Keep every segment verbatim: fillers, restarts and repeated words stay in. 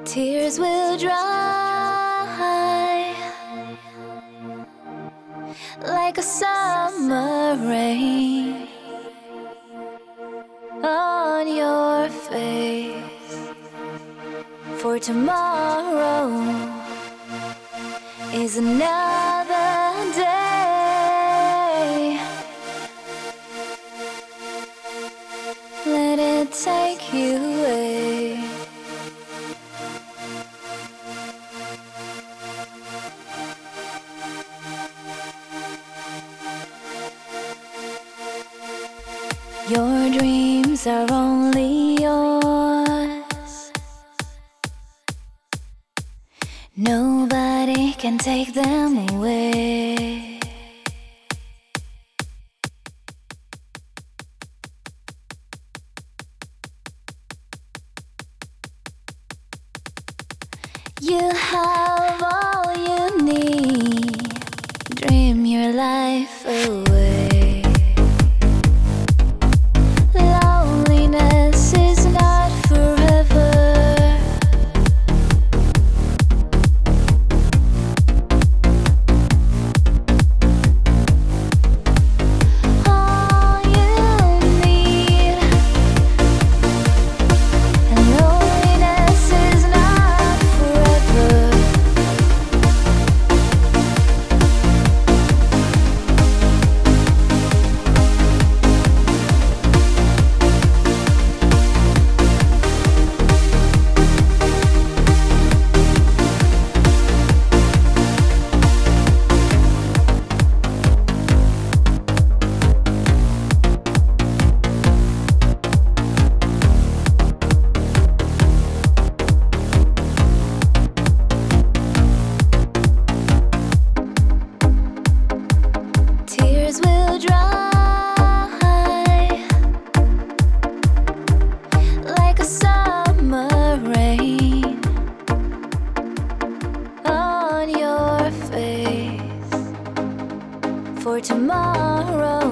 Tears will dry like a summer rain on your face. For tomorrow is another day. Let it take you away. Your dreams are only yours. Nobody can take them away. You have all you need. Dream your life away. Loneliness is not forever. All you need, and loneliness is not forever. Tears will dry like a summer rain on your face. For tomorrow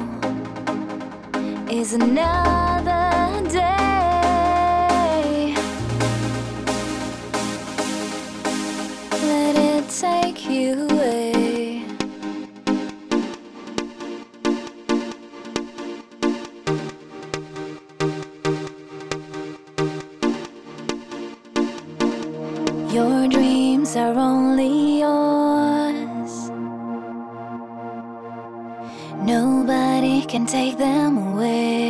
is another day. Let it take you away. Your dreams are only yours. Nobody can take them away.